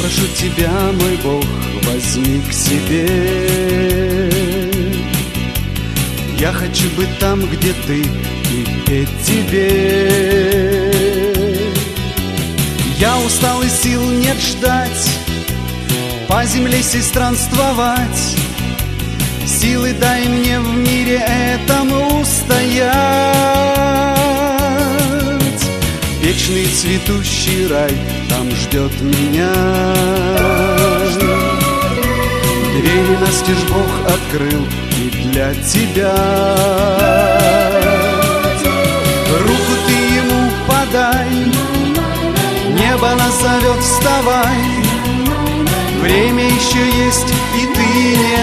прошу тебя, мой Бог, возьми к себе. Я хочу быть там, где ты, и петь тебе. Я устал и сил нет ждать, по земле сей странствовать. Силы дай мне в мире этом устоять. Вечный цветущий рай там ждет меня. Двери настежь Бог открыл и для тебя. Руку ты ему подай, небо нас зовет, вставай. Время еще есть, и ты не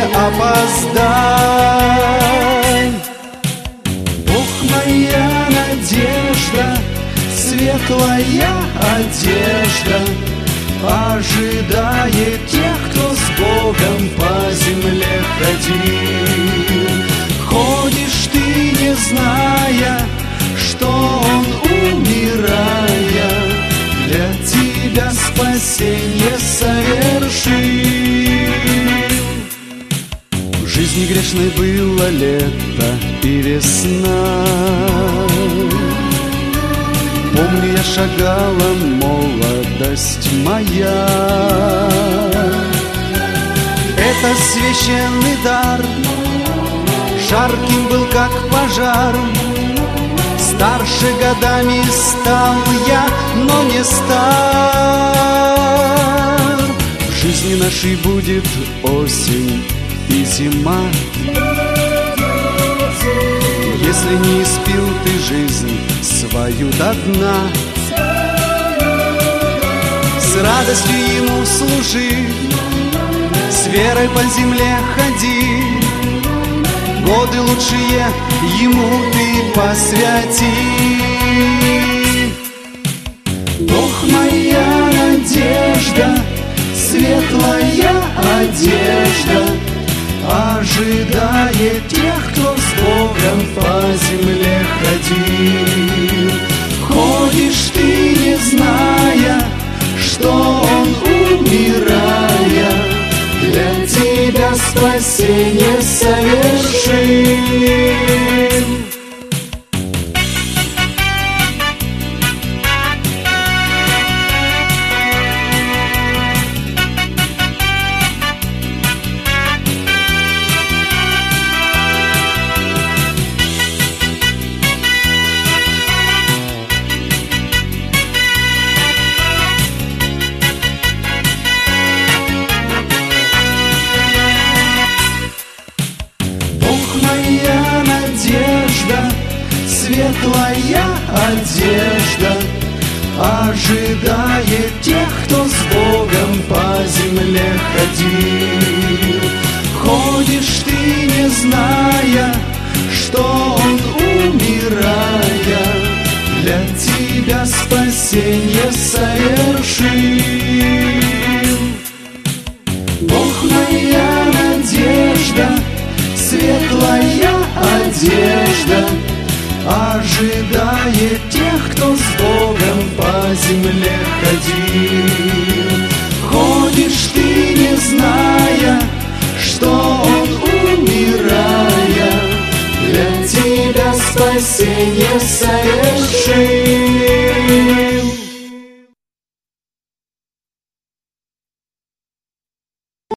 опоздай. Бог, моя надежда, светлая одежда ожидает тех, кто с Богом по земле ходил. Ходишь ты, не зная, что Он, умирая, для тебя спасенье совершил. В жизни грешной было лето и весна. Помню, я шагала, молодость моя. Это священный дар, жарким был, как пожар. Старше годами стал я, но не стар. В жизни нашей будет осень и зима. Если не испил ты жизнь свою до дна, с радостью ему служи, с верой по земле ходи. Годы лучшие ему ты посвяти. Бог, моя надежда, светлая одежда ожидает тех, кто с Богом по земле ходил. Ходишь ты, не зная, что Он, умирая, для тебя спасенье совершил. Светлая одежда ожидает тех, кто с Богом по земле ходил. Ходишь ты, не зная, что Он, умирая, для тебя спасенье совершил. Бог, моя надежда, светлая одежда ожидает тех, кто с Богом по земле ходил. Ходишь ты, не зная, что Он, умирая, для тебя спасенье совершил.